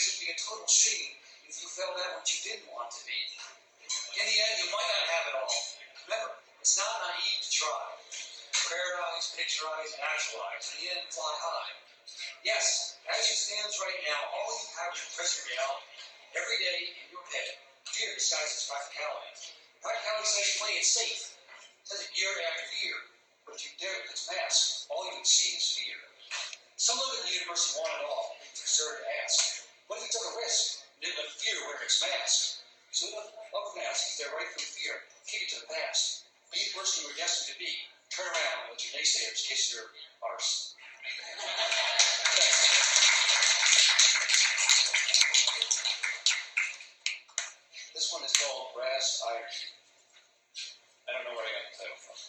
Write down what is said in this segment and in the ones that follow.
because it would be a total shame if you fell down what you didn't want to be. In the end, you might not have it all. Remember, it's not naive to try. Prayer-eyes, picture-eyes, and actualize. In the end, fly high. Yes, as it stands right now, all you have is present reality. Every day in your head, fear disguises practicality. Practicality says play it safe. It says it year after year. But if you dare with its mask, all you would see is fear. Some look at the universe and want it all. It's absurd to ask. What if you took a risk and didn't let fear wear its mask? So love mask is there right through fear. Kick it to the past. Be the person you were destined to be. Turn around and let your naysayers kiss your arse. This one is called Brass Iron. I don't know where I got the title from.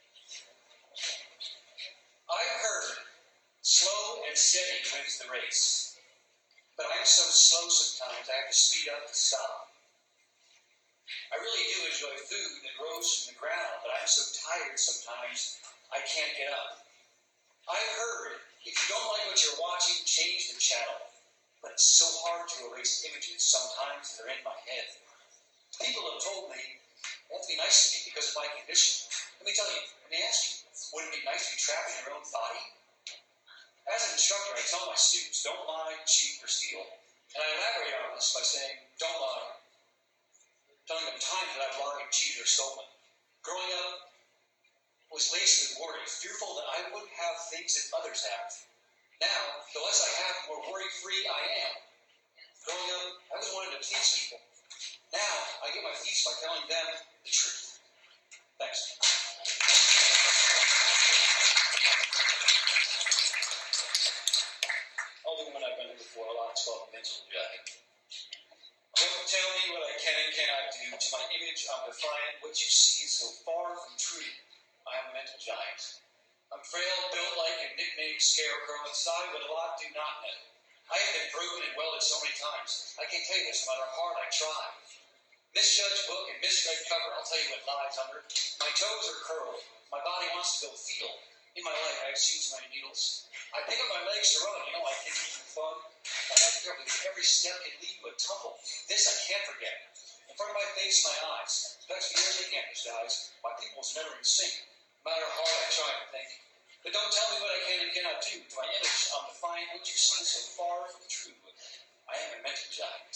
I've heard slow and steady wins the race. But I'm so slow sometimes I have to speed up to stop. I really do enjoy food that grows from the ground, but I'm so tired sometimes I can't get up. I've heard if you don't like what you're watching, change the channel. But it's so hard to erase images sometimes that are in my head. People have told me they have to be nice to me because of my condition. Let me tell you, let me ask you, would it be nice to be trapped in your own body? As an instructor, I tell my students, don't lie, cheat, or steal. And I elaborate on this by saying, don't lie. Telling them times that I've lied, cheated, or stolen. Growing up was laced with worry, fearful that I wouldn't have things that others have. Now, the less I have, the more worry-free I am. Growing up, I was wanting to please people. Now, I get my peace by telling them the truth. Thanks. I'll do one I've done before a lot. It's called Mental Giant. Don't tell me what I can and cannot do. To my image, I'm defiant. What you see is so far from true. I am a mental giant. I'm frail, built like a nicknamed scarecrow inside, but a lot do not know. I have been broken and welded so many times. I can't tell you this, no matter how hard I try. Misjudged book and misread cover, I'll tell you what lies under. My toes are curled. My body wants to go feel. In my life, I have seen so many needles. I pick up my legs to run, I think it's fun. I have to be careful because every step can lead to a tumble. This I can't forget. In front of my face, my eyes. That's the air they can't disguise. My people's never in sync. No matter how hard I try to think. But don't tell me what I can and cannot do. To my image, I'm defiant. What you see so far from true. I am a mental giant.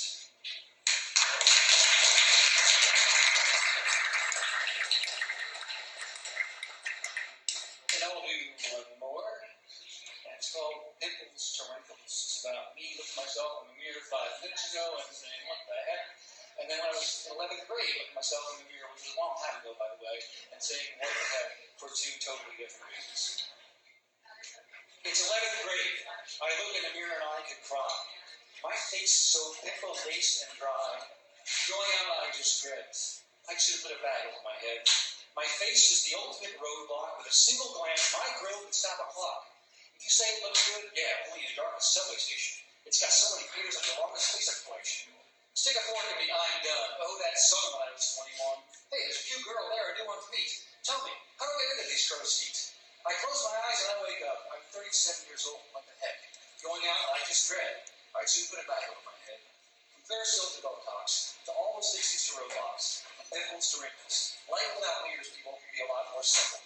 And I will do one more. And it's called Pimples to Wrinkles. It's about me looking at myself in the mirror 5 minutes ago and saying, what the heck? And then when I was in 11th grade, looking at myself in the mirror, which was a long time ago, by the way, and saying, what the heck, for 2 totally different reasons. It's 11th grade. I look in the mirror and I could cry. My face is so pimple-laced and dry. Going out, I just dread. I should have put a bag over my head. My face was the ultimate roadblock. With a single glance, my grill could stop a clock. If you say it looks good, yeah, only in a darkest subway station. It's got so many craters like the longest space exploration. Stick a fork in me, I'm done. Oh, that song when I was 21. Hey, there's a cute girl there, a new one to meet. Tell me, how do I get into these crow's feet? I close my eyes and I wake up. I'm 37 years old. What the heck? Going out, I just dread. I'd soon put it back over my head. From Clearasil to Botox, to all those 60s to Roblox, from pimples to wrinkles. Life without leaders, people, can be a lot more simple.